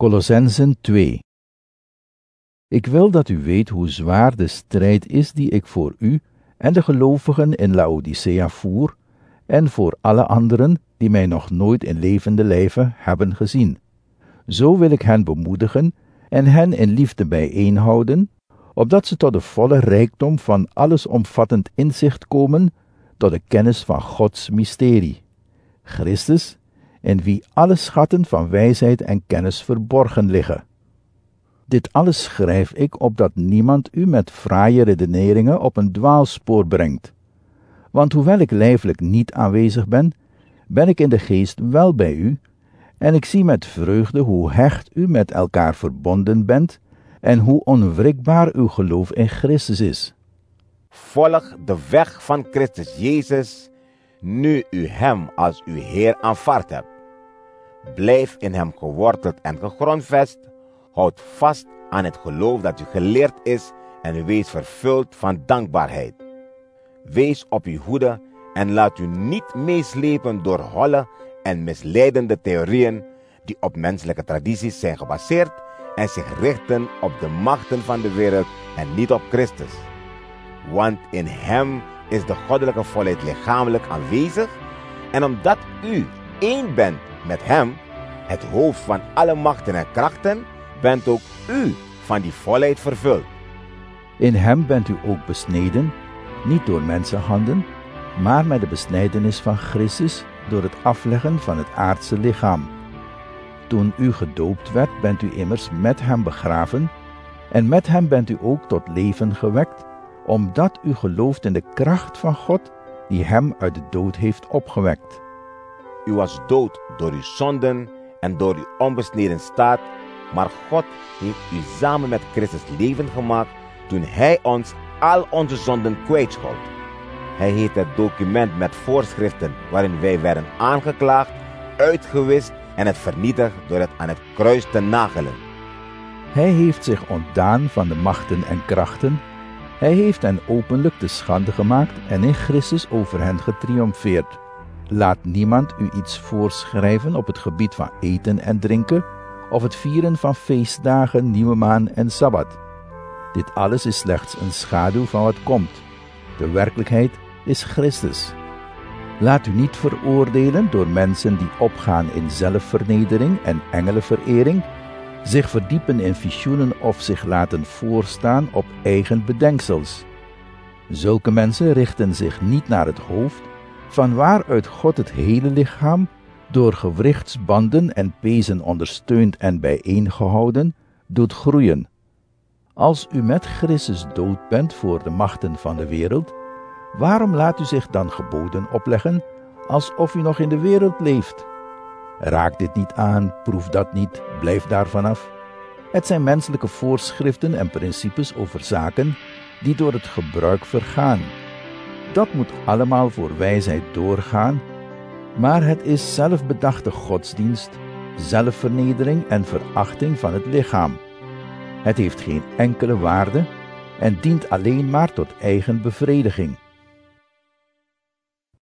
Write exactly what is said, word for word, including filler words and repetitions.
Kolossenzen twee. Ik wil dat u weet hoe zwaar de strijd is die ik voor u en de gelovigen in Laodicea voer, en voor alle anderen die mij nog nooit in levende lijve hebben gezien. Zo wil ik hen bemoedigen en hen in liefde bijeenhouden, opdat ze tot de volle rijkdom van allesomvattend inzicht komen, tot de kennis van Gods mysterie, Christus, in wie alle schatten van wijsheid en kennis verborgen liggen. Dit alles schrijf ik, opdat niemand u met fraaie redeneringen op een dwaalspoor brengt. Want hoewel ik lijfelijk niet aanwezig ben, ben ik in de geest wel bij u, en ik zie met vreugde hoe hecht u met elkaar verbonden bent, en hoe onwrikbaar uw geloof in Christus is. Volg de weg van Christus Jezus, nu u hem als uw Heer aanvaard hebt. Blijf in hem geworteld en gegrondvest, houd vast aan het geloof dat u geleerd is en wees vervuld van dankbaarheid. Wees op uw hoede en laat u niet meeslepen door holle en misleidende theorieën die op menselijke tradities zijn gebaseerd en zich richten op de machten van de wereld en niet op Christus. Want in hem is de goddelijke volheid lichamelijk aanwezig, en omdat u één bent met hem, het hoofd van alle machten en krachten, bent ook u van die volheid vervuld. In hem bent u ook besneden, niet door mensenhanden, maar met de besnijdenis van Christus door het afleggen van het aardse lichaam. Toen u gedoopt werd, bent u immers met hem begraven, en met hem bent u ook tot leven gewekt, omdat u gelooft in de kracht van God, die hem uit de dood heeft opgewekt. U was dood door uw zonden en door uw onbesneden staat, maar God heeft u samen met Christus levend gemaakt toen hij ons al onze zonden kwijtschold. Hij heeft het document met voorschriften waarin wij werden aangeklaagd, uitgewist en het vernietigd door het aan het kruis te nagelen. Hij heeft zich ontdaan van de machten en krachten. Hij heeft hen openlijk te schande gemaakt en in Christus over hen getriomfeerd. Laat niemand u iets voorschrijven op het gebied van eten en drinken, of het vieren van feestdagen, nieuwe maan en sabbat. Dit alles is slechts een schaduw van wat komt. De werkelijkheid is Christus. Laat u niet veroordelen door mensen die opgaan in zelfvernedering en engelenverering, zich verdiepen in visioenen of zich laten voorstaan op eigen bedenksels. Zulke mensen richten zich niet naar het hoofd, van waaruit God het hele lichaam, door gewrichtsbanden en pezen ondersteund en bijeengehouden, doet groeien. Als u met Christus dood bent voor de machten van de wereld, waarom laat u zich dan geboden opleggen, alsof u nog in de wereld leeft? Raak dit niet aan, proef dat niet, blijf daar vanaf. Het zijn menselijke voorschriften en principes over zaken die door het gebruik vergaan. Dat moet allemaal voor wijsheid doorgaan, maar het is zelfbedachte godsdienst, zelfvernedering en verachting van het lichaam. Het heeft geen enkele waarde en dient alleen maar tot eigen bevrediging.